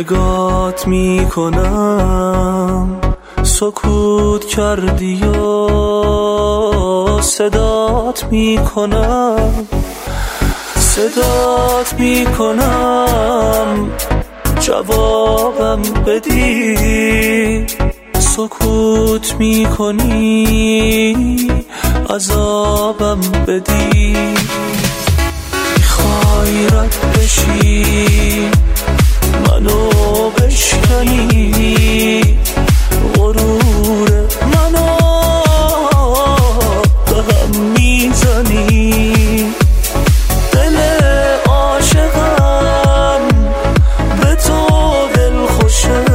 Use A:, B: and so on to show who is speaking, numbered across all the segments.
A: نگات میکنم سکوت کردی و صدات میکنم جوابم بدی سکوت میکنی عذابم بدی میخوای رد بشی منو بشکنی غرور منو به هم میزنی دل عاشقم به تو دل خوشه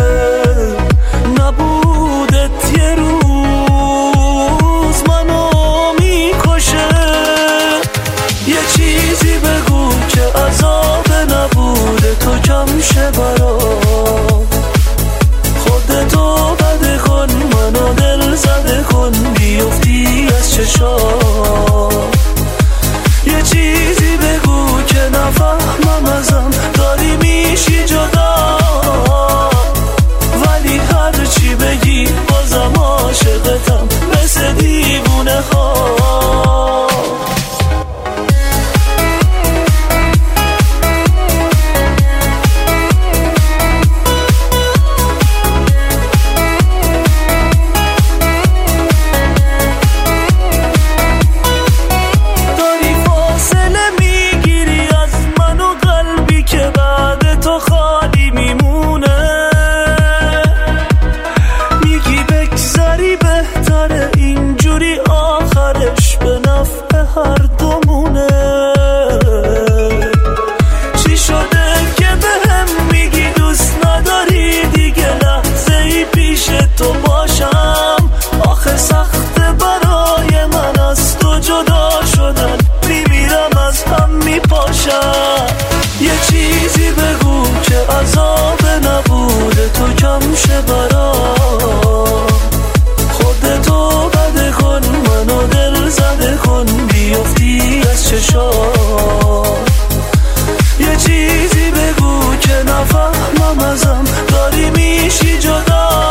A: نبودت یه روز منو میکشه یه چیزی بگو که عذاب نبوده تو کم شه برام خودتو بده کن منو دل زده کن بیفتی از چشام یه چیزی بگو که نفهمم ازم داری میشی جدا ولی هر چی بگی بازم عاشقتم مثل دیوونه ها اینجوری آخرش به نفع هر دومونه چی شده که بهم میگی دوست نداری دیگه لحظه ای پیش تو باشم آخه سخته برای من از تو جدا شدن میمیرم از هم میپاشم یه چیزی بگو که عذاب نبوده تو کم شه برام خودتو بده کن منو دل زده کن بیفتی از چشام یه چیزی بگو که نفهمم ازم داری میشی جدا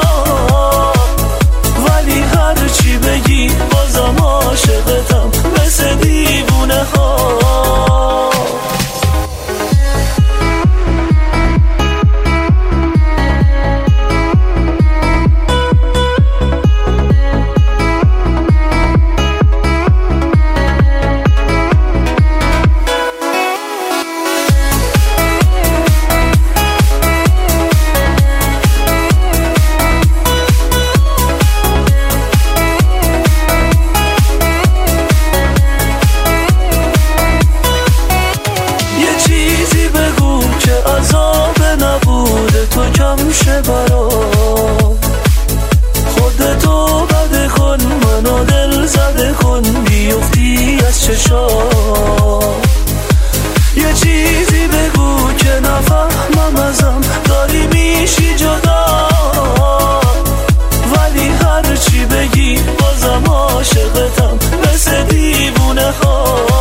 A: ولی هر چی بگی بازم عاشقتم مثل دیوونه ها عذاب نبوده تو کم شه برام خودتو بده کن منو دل زده کن بیفتی از چشام یه چیزی بگو که نفهمم ازم داری میشی جدا ولی هر چی بگی بازم عاشقتم مثل دیوونه ها